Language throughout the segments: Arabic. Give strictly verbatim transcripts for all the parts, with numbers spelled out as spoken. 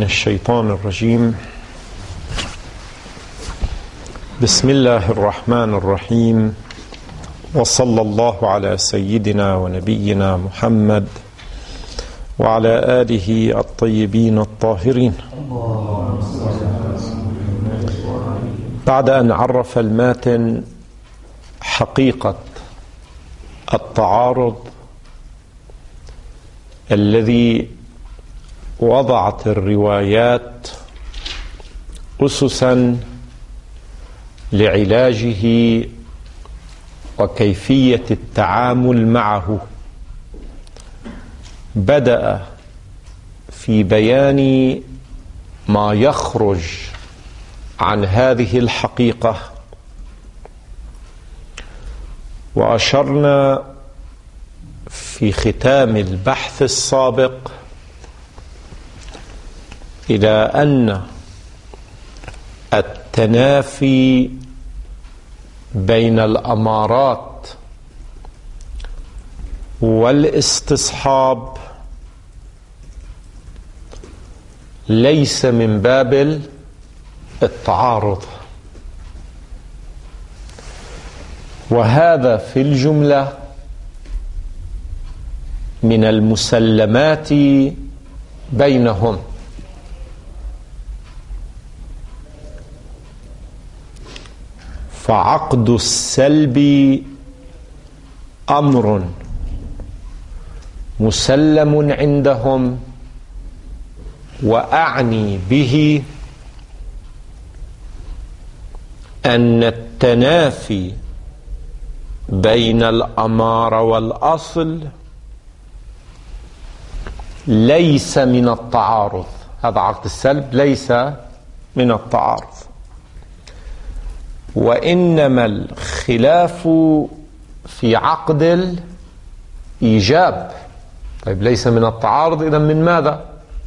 من الشيطان الرجيم. بسم الله الرحمن الرحيم، وصلى الله على سيدنا ونبينا محمد وعلى آله الطيبين الطاهرين. بعد أن عرف الماتن حقيقة التعارض الذي وضعت الروايات أسسا لعلاجه وكيفية التعامل معه، بدأ في بيان ما يخرج عن هذه الحقيقة، وأشرنا في ختام البحث السابق إلى أن التنافي بين الأمارات والاستصحاب ليس من باب التعارض، وهذا في الجملة من المسلمات بينهم. فعقد السلب أمر مسلم عندهم، وأعني به أن التنافي بين الأمارة والأصل ليس من التعارض. هذا عقد السلب ليس من التعارض، وإنما الخلاف في عقد الإيجاب. طيب ليس من التعارض، إذن من ماذا؟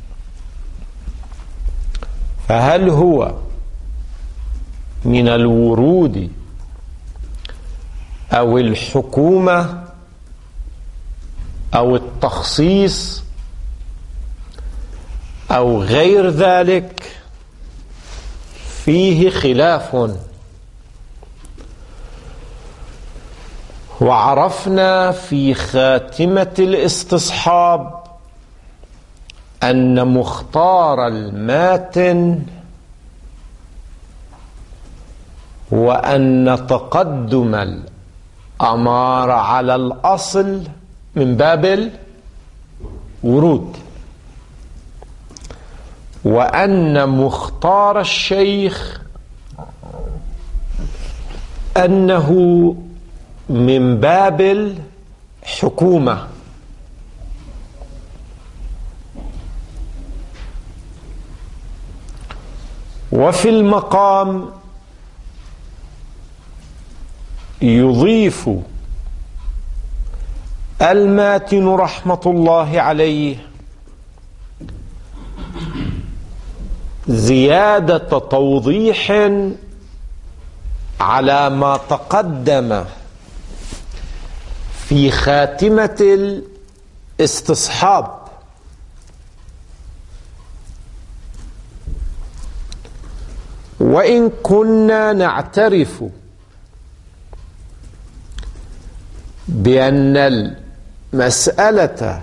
فهل هو من الورود أو الحكومة أو التخصيص أو غير ذلك؟ فيه خلاف. وعرفنا في خاتمة الاستصحاب أن مختار الماتن وأن تقدم الأمارة على الأصل من باب الورود، وأن مختار الشيخ أنه من باب الحكومة. وفي المقام يضيف الماتن رحمة الله عليه زيادة توضيح على ما تقدم في خاتمة الاستصحاب، وإن كنا نعترف بأن المسألة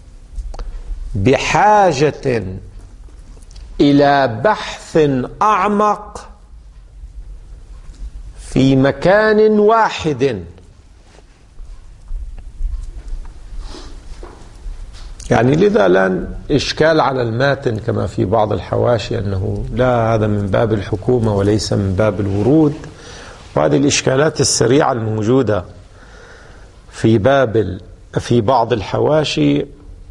بحاجة إلى بحث أعمق في مكان واحد، يعني لذا لا إشكال على الماتن كما في بعض الحواشي أنه لا، هذا من باب الحكومة وليس من باب الورود. وهذه الإشكالات السريعة الموجودة في باب في بعض الحواشي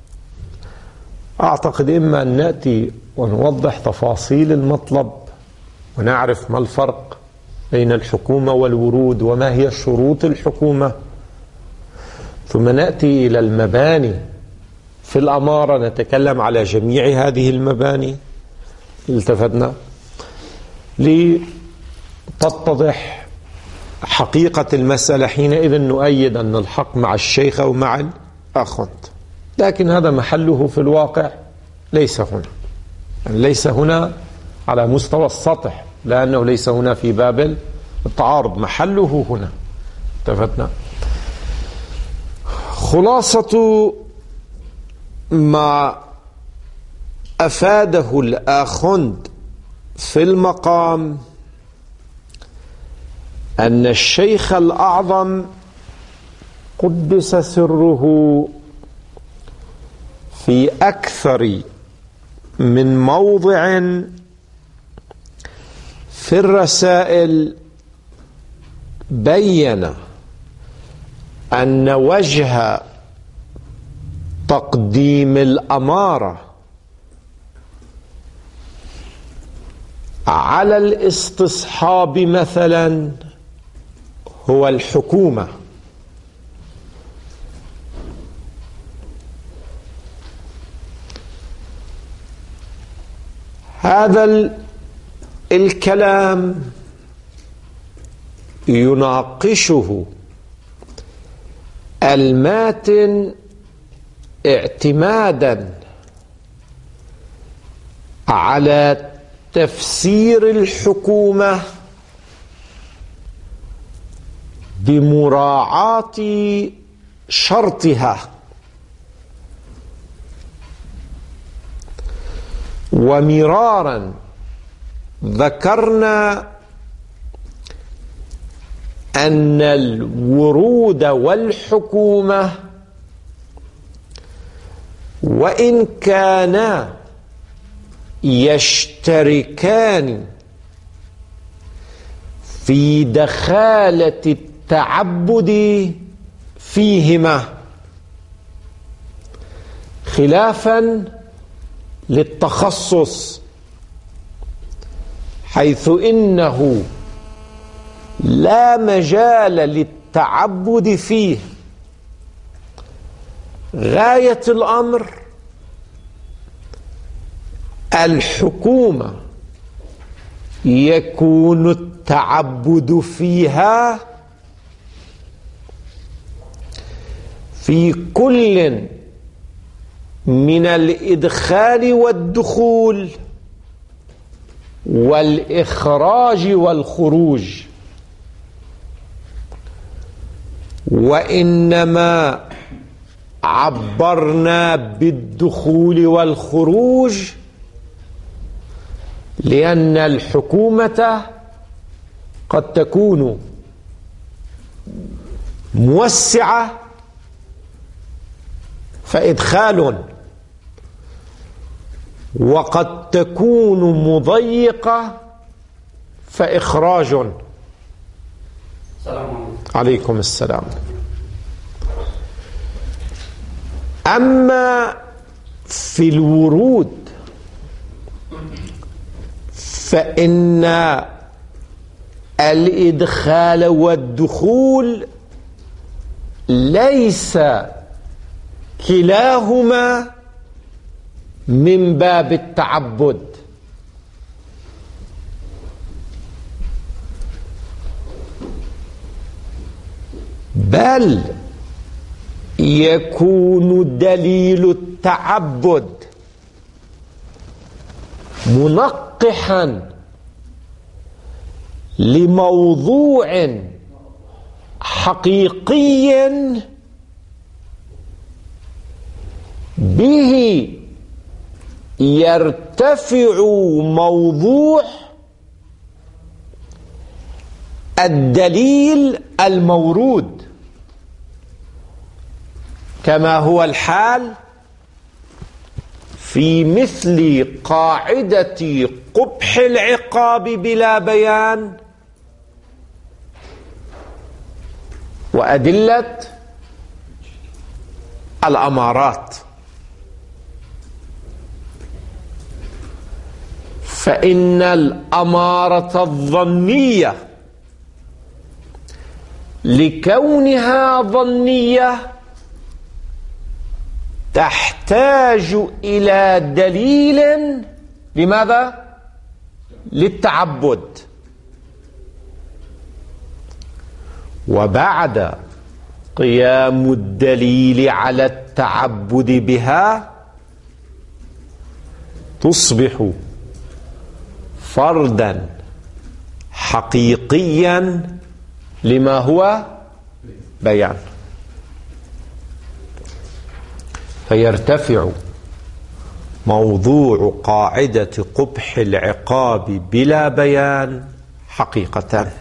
أعتقد إما أن نأتي ونوضح تفاصيل المطلب ونعرف ما الفرق بين الحكومة والورود وما هي شروط الحكومة، ثم نأتي إلى المباني في الأمارة نتكلم على جميع هذه المباني التفتنا لتتضح حقيقة المسألة. حينئذ نؤيد أن الحق مع الشيخ أو مع الأخوة، لكن هذا محله في الواقع ليس هنا. يعني ليس هنا على مستوى السطح، لأنه ليس هنا في باب التعارض، محله هنا. اتفقنا. خلاصة ما أفاده الآخوند في المقام أن الشيخ الأعظم قدس سره في أكثر من موضع في الرسائل بين أن وجه تقديم الأمارة على الاستصحاب مثلا هو الحكومة. هذا الكلام يناقشه الماتن اعتمادا على تفسير الحكومة بمراعاة شرطها، ومرارا ذكرنا أن الورود والحكومة وإن كانا يشتركان في دخالة التعبد فيهما، خلافا للتخصص، حيث إنه لا مجال للتعبد فيه. غاية الأمر الحكومة يكون التعبد فيها في كل من الإدخال والدخول والإخراج والخروج، وإنما عبرنا بالدخول والخروج لأن الحكومة قد تكون موسعة فإدخال، وقد تكون مضيقة فإخراج. السلام عليكم. عليكم السلام. أما في الورود فإن الإدخال والدخول ليس كلاهما من باب التعبد، بل يكون دليل التعبد منقحا لموضوع حقيقي به يرتفع موضوع الدليل المورود، كما هو الحال في مثل قاعدة قبح العقاب بلا بيان وأدلة الأمارات. فإن الأمارة الظنية لكونها ظنية تحتاج إلى دليل. لماذا؟ للتعبد. وبعد قيام الدليل على التعبد بها تصبح فردا حقيقيا لما هو بيان، فيرتفع موضوع قاعدة قبح العقاب بلا بيان حقيقة.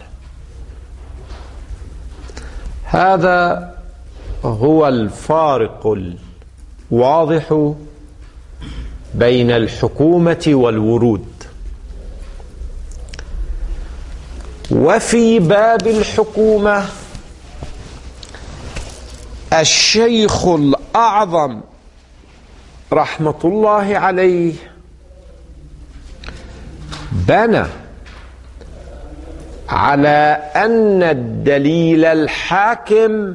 هذا هو الفارق الواضح بين الحكومة والورود. وفي باب الحكومة الشيخ الأعظم رحمة الله عليه بنى على أن الدليل الحاكم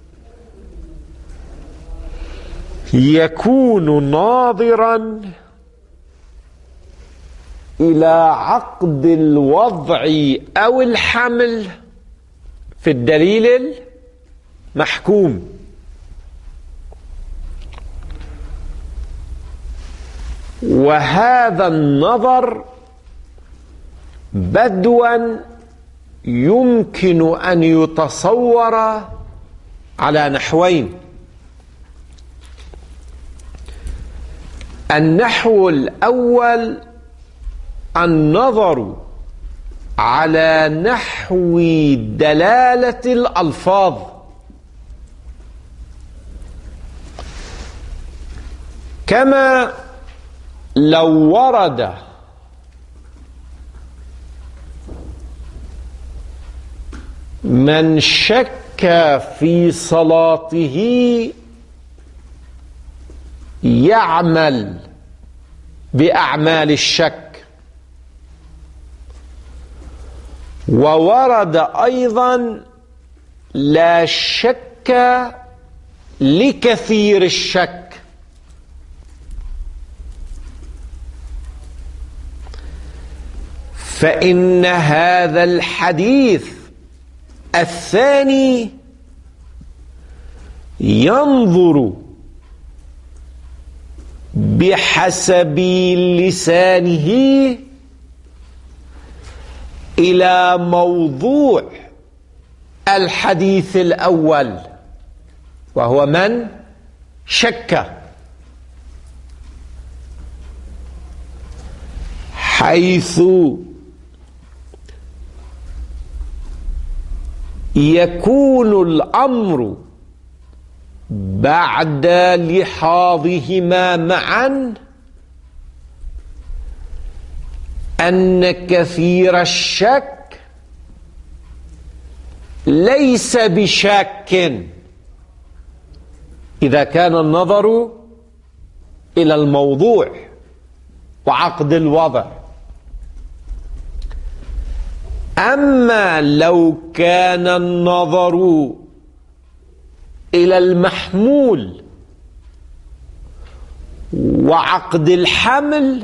يكون ناظرا إلى عقد الوضع أو الحمل في الدليل المحكوم، وهذا النظر بدوا يمكن أن يتصور على نحوين. النحو الأول النظر على نحو دلالة الألفاظ، كما لو ورد من شك في صلاته يعمل بأعمال الشك، وورد أيضا لا شك لكثير الشك، فإن هذا الحديث الثاني ينظر بحسب لسانه إلى موضوع الحديث الأول، وهو من شك، حيث يكون الأمر بعد لحاظهما معا أن كثير الشك ليس بشاك إذا كان النظر إلى الموضوع وعقد الوضع، أما لو كان النظر إلى المحمول وعقد الحمل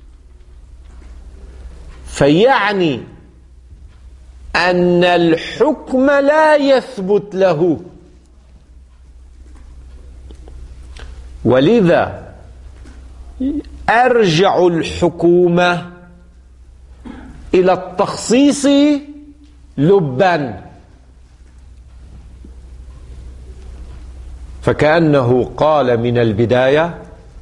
فيعني أن الحكم لا يثبت له، ولذا أرجع الحكومة إلى التخصيص لبا، فكأنه قال من البداية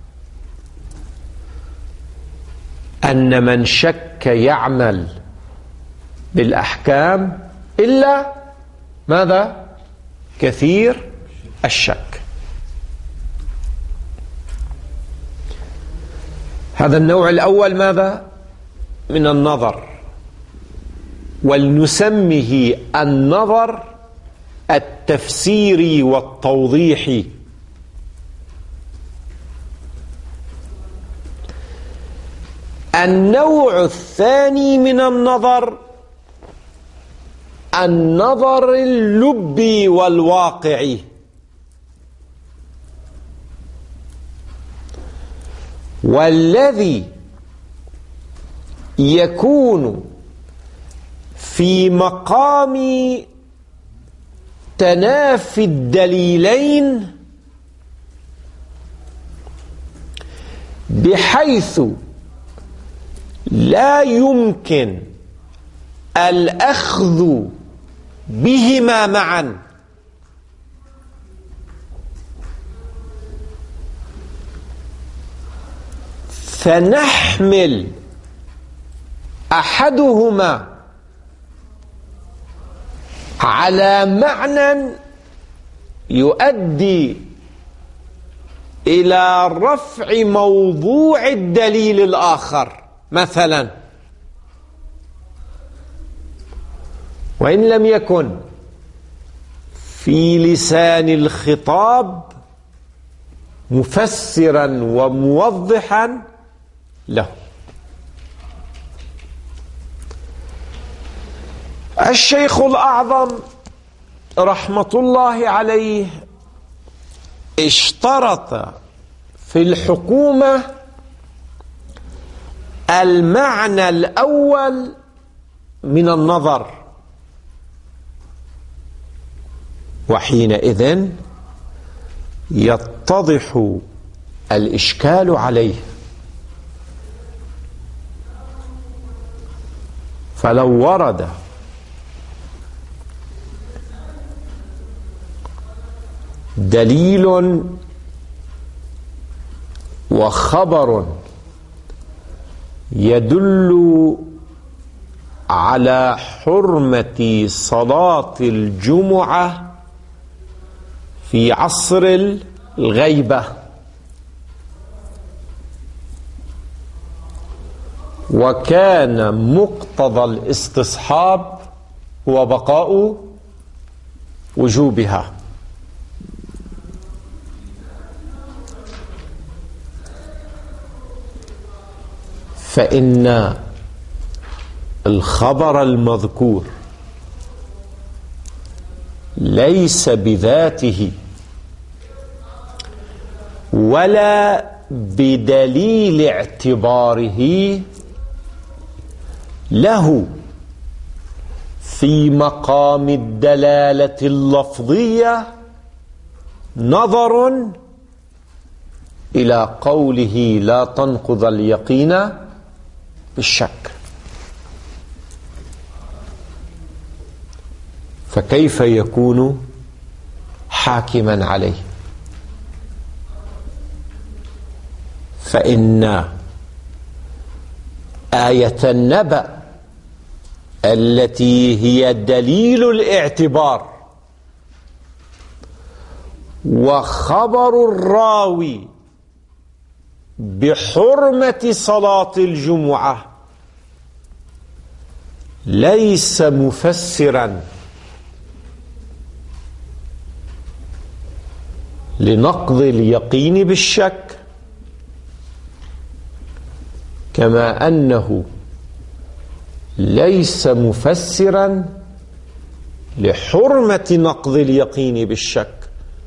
أن من شك يعمل بالأحكام إلا ماذا؟ كثير الشك. هذا النوع الأول ماذا؟ من النظر، ولنسميه النظر التفسيري والتوضيحي. النوع الثاني من النظر النظر اللبي والواقعي، والذي يكون في مقام تنافي الدليلين، بحيث لا يمكن الأخذ بهما معا، فنحمل أحدهما على معنى يؤدي إلى رفع موضوع الدليل الآخر مثلا، وإن لم يكن في لسان الخطاب مفسرا وموضحا له. الشيخ الأعظم رحمة الله عليه اشترط في الحكومة المعنى الأول من النظر، وحينئذ يتضح الإشكال عليه. فلو ورد دليل وخبر يدل على حرمة صلاة الجمعة في عصر الغيبة، وكان مقتضى الاستصحاب هو بقاء وجوبها، فإن الخبر المذكور ليس بذاته ولا بدليل اعتباره له في مقام الدلالة اللفظية نظر إلى قوله لا تنقض اليقين بالشك. فكيف يكون حاكما عليه؟ فإن آية النبأ التي هي دليل الاعتبار وخبر الراوي بحرمة صلاة الجمعة ليس مفسرا لنقض اليقين بالشك، كما أنه ليس مفسرا لحرمة نقض اليقين بالشك.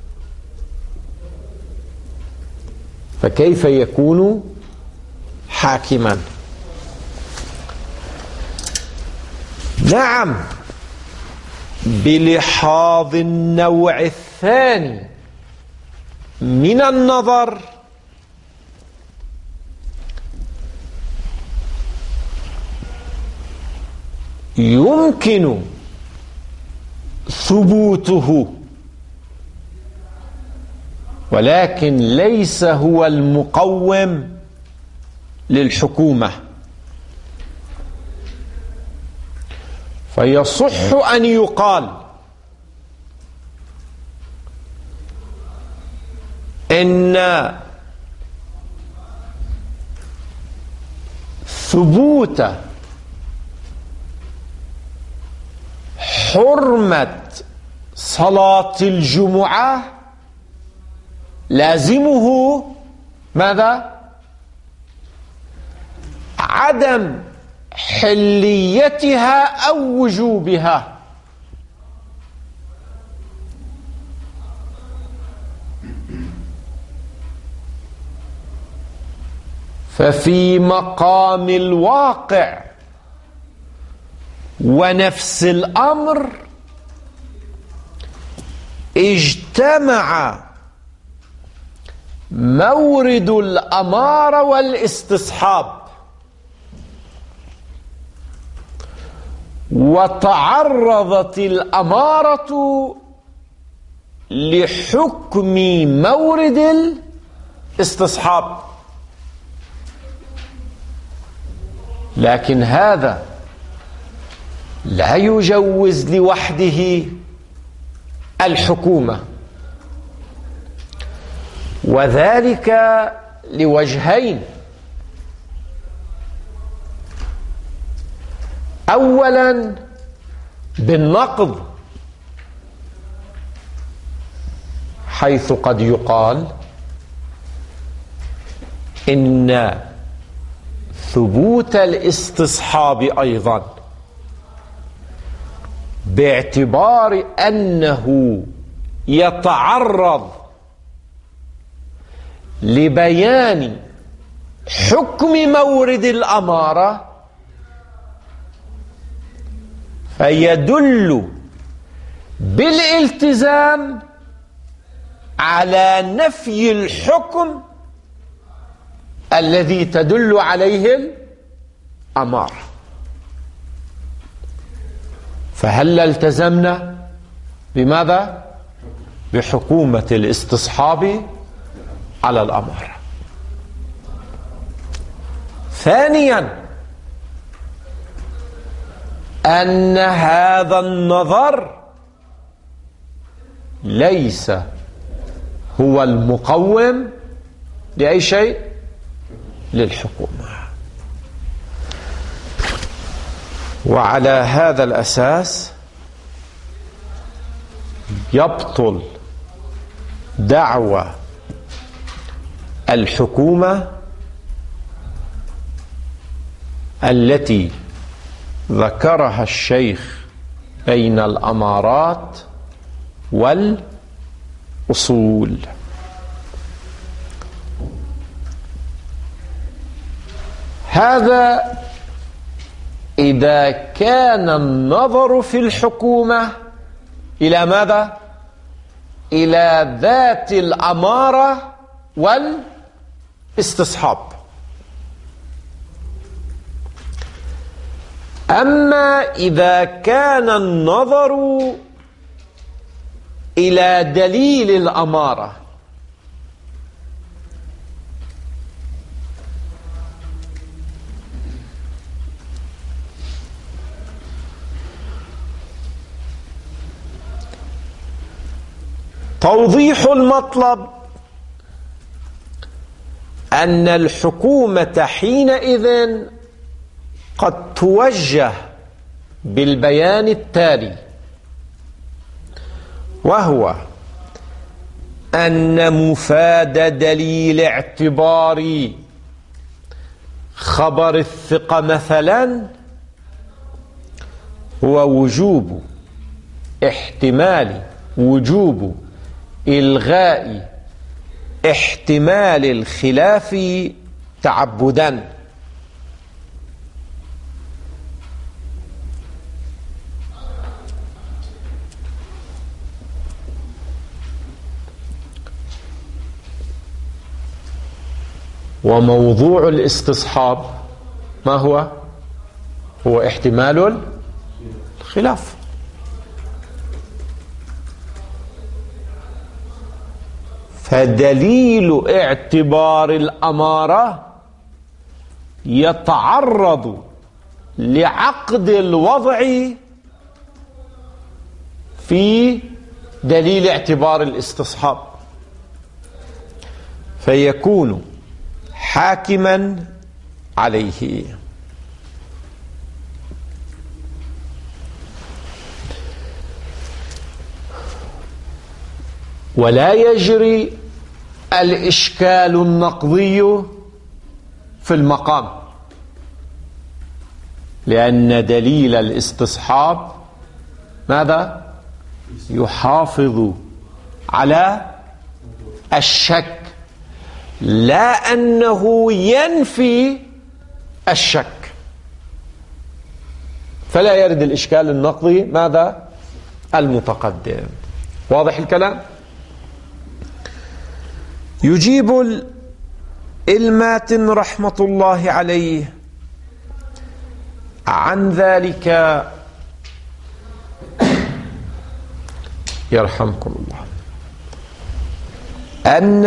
فكيف يكون حاكما؟ نعم، بلحاظ النوع الثاني من النظر يمكن ثبوته، ولكن ليس هو المقوم للحكومة. فيصح أن يقال إن ثبوت حرمة صلاة الجمعة لازمه ماذا؟ عدم حليتها أو وجوبها. ففي مقام الواقع ونفس الأمر اجتمع مورد الأمارة والاستصحاب، وتعرضت الأمارة لحكم مورد الاستصحاب. لكن هذا لا يجوز لوحده الحكومة، وذلك لوجهين. أولا بالنقض، حيث قد يقال إن ثبوت الاستصحاب أيضا باعتبار أنه يتعرض لبيان حكم مورد الأمارة فيدل بالالتزام على نفي الحكم الذي تدل عليه الأمارة. فهل التزمنا بماذا؟ بحكومة الاستصحاب على الأمارة. ثانيا أن هذا النظر ليس هو المقوم لأي شيء للحكومة. وعلى هذا الأساس يبطل دعوى الحكومة التي ذكرها الشيخ بين الأمارات والأصول. هذا إذا كان النظر في الحكومة إلى ماذا؟ إلى ذات الأمارة والاستصحاب. أما إذا كان النظر إلى دليل الأمارة توضيح المطلب أن الحكومة حينئذ قد توجه بالبيان التالي، وهو أن مفاد دليل اعتبار خبر الثقة مثلا هو وجوب احتمال وجوب إلغاء احتمال الخلاف تعبدا. وموضوع الاستصحاب ما هو؟ هو احتمال الخلاف. فدليل اعتبار الأمارة يتعرض لعقد الوضع في دليل اعتبار الاستصحاب، فيكون حاكما عليه. ولا يجري الإشكال النقضي في المقام، لأن دليل الاستصحاب ماذا؟ يحافظ على الشك، لا أنه ينفي الشك. فلا يرد الإشكال النقضي ماذا؟ المتقدم. واضح الكلام؟ يجيب الماتن رحمة الله عليه عن ذلك يرحمكم الله أن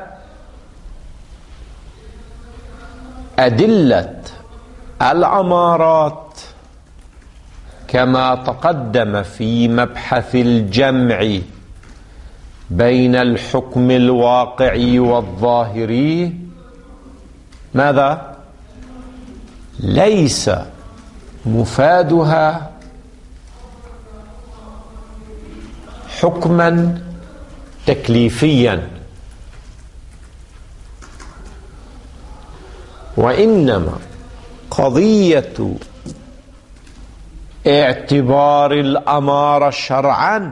أدلة الأمارات كما تقدم في مبحث الجمع بين الحكم الواقعي والظاهري ماذا؟ ليس مفادها حكما تكليفيا، وإنما قضية اعتبار الأمارة شرعا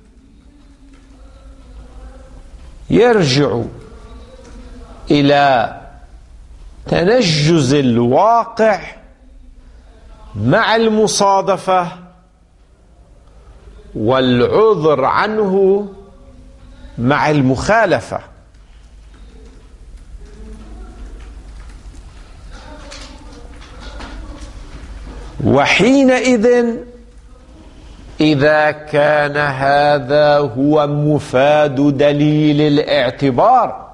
يرجع إلى تنجز الواقع مع المصادفة والعذر عنه مع المخالفة. وحينئذ إذا كان هذا هو مفاد دليل الاعتبار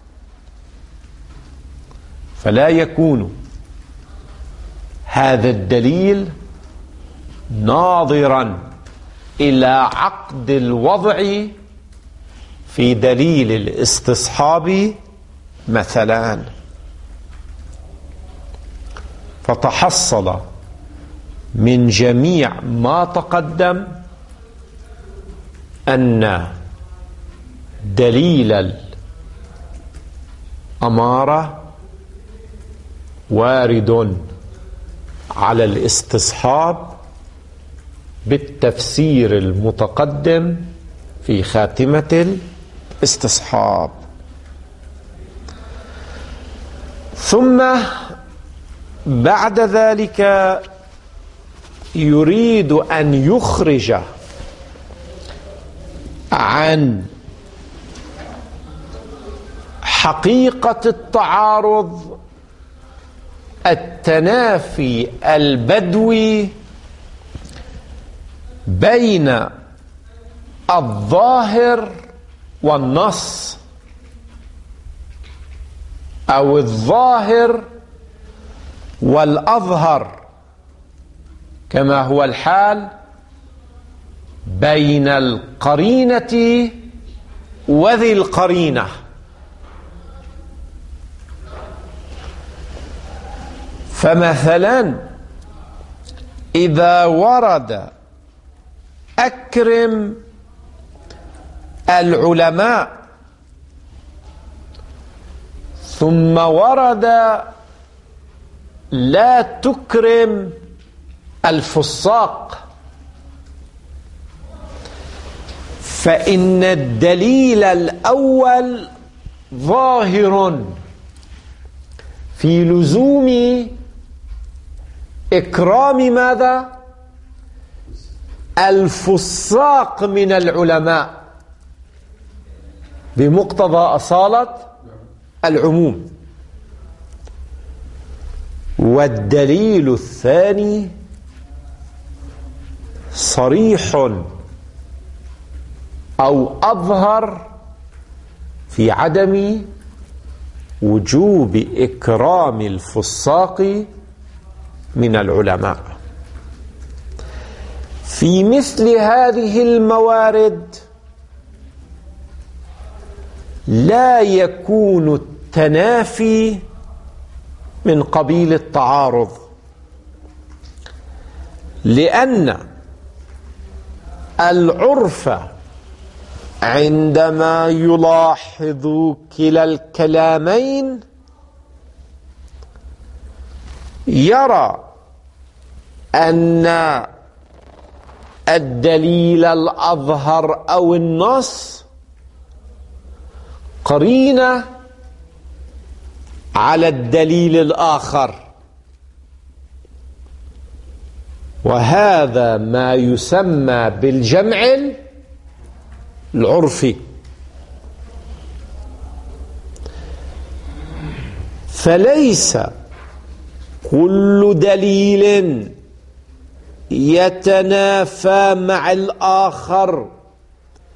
فلا يكون هذا الدليل ناظرا إلى عقد الوضع في دليل الاستصحاب مثلا. فتحصل من جميع ما تقدم أن دليل الأمارة وارد على الاستصحاب بالتفسير المتقدم في خاتمة الاستصحاب. ثم بعد ذلك يريد أن يخرج عن حقيقة التعارض التنافي البدوي بين الظاهر والنص أو الظاهر والأظهر، كما هو الحال بين القرينة وذي القرينة. فمثلا إذا ورد أكرم العلماء ثم ورد لا تكرم الفساق، فإن الدليل الأول ظاهر في لزوم إكرام ماذا؟ الفساق من العلماء بمقتضى أصالة العموم. والدليل الثاني صريح أو أظهر في عدم وجوب إكرام الفساق من العلماء. في مثل هذه الموارد لا يكون التنافي من قبيل التعارض، لأن العرف عندما يلاحظ كلا الكلامين يرى أن الدليل الأظهر أو النص قرينة على الدليل الآخر، وهذا ما يسمى بالجمع العرفي. فليس كل دليل يتنافى مع الآخر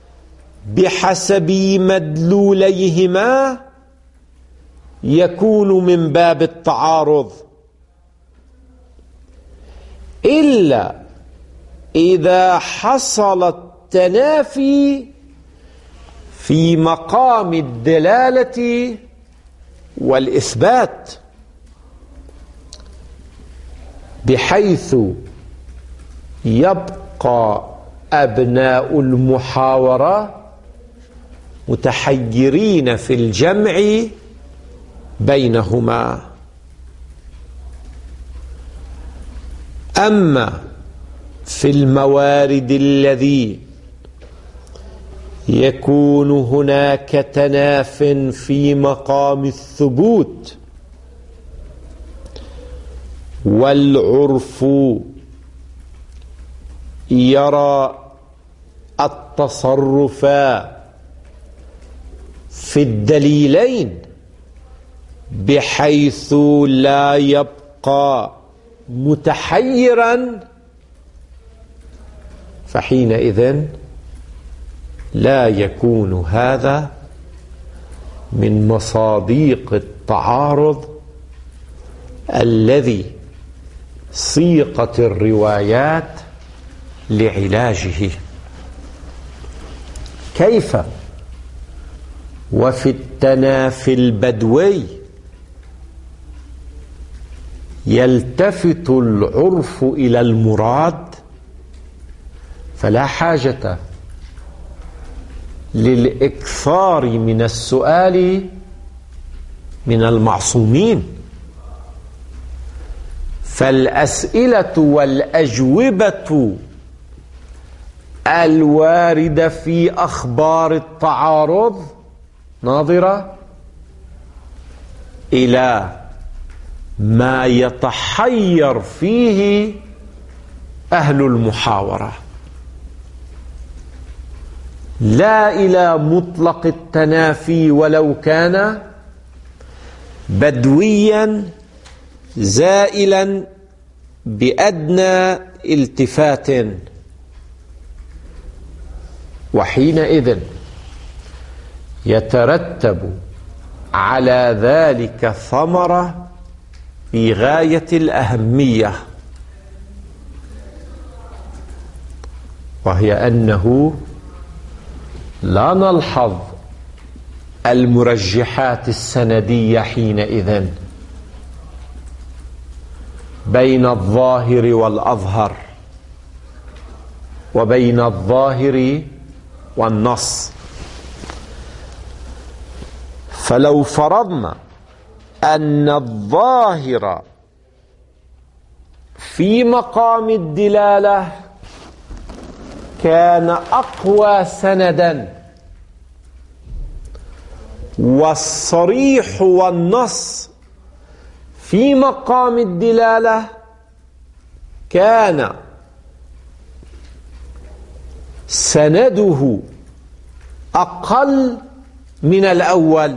بحسب مدلوليهما يكون من باب التعارض، إلا إذا حصل التنافي في مقام الدلالة والإثبات، بحيث يبقى أبناء المحاورة متحيرين في الجمع بينهما. أما في الموارد الذي يكون هناك تناف في مقام الثبوت والعرف يرى التصرف في الدليلين بحيث لا يبقى متحيرا، فحينئذ لا يكون هذا من مصادق التعارض الذي صيغت الروايات لعلاجه. كيف وفي التنافي البدوي يلتفت العرف إلى المراد، فلا حاجة للإكثار من السؤال من المعصومين، فالأسئلة والأجوبة الواردة في أخبار التعارض ناظرة إلى ما يتحير فيه أهل المحاورة، لا إلى مطلق التنافي ولو كان بدويا زائلا بأدنى التفات. وحينئذ يترتب على ذلك ثمرة في غاية الأهمية، وهي أنه لا نلحظ المرجحات السندية حينئذ بين الظاهر والأظهر وبين الظاهر والنص. فلو فرضنا أن الظاهر في مقام الدلالة كان أقوى سندا، والصريح والنص في مقام الدلالة كان سنده أقل من الأول،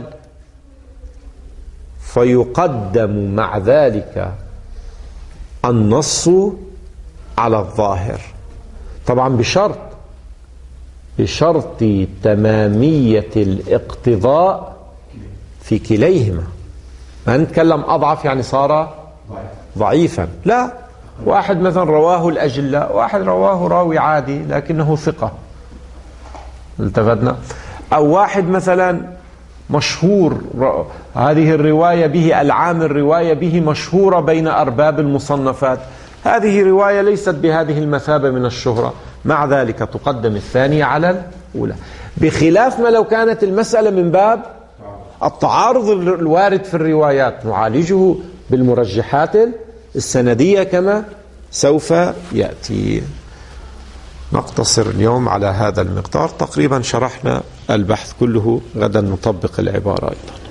فيقدم مع ذلك النص على الظاهر، طبعا بشرط بشرط تمامية الاقتضاء في كليهما. ما نتكلم أضعف يعني صار ضعيفا، لا، واحد مثلا رواه الأجلاء، واحد رواه راوي عادي لكنه ثقة، التفتنا، أو واحد مثلا مشهور هذه الرواية به، العام الرواية به مشهورة بين أرباب المصنفات، هذه رواية ليست بهذه المثابة من الشهرة، مع ذلك تقدم الثانية على الأولى، بخلاف ما لو كانت المسألة من باب التعارض الوارد في الروايات، نعالجه بالمرجحات السندية كما سوف يأتي. نقتصر اليوم على هذا المقدار، تقريبا شرحنا البحث كله، غدا نطبق العبارة أيضا.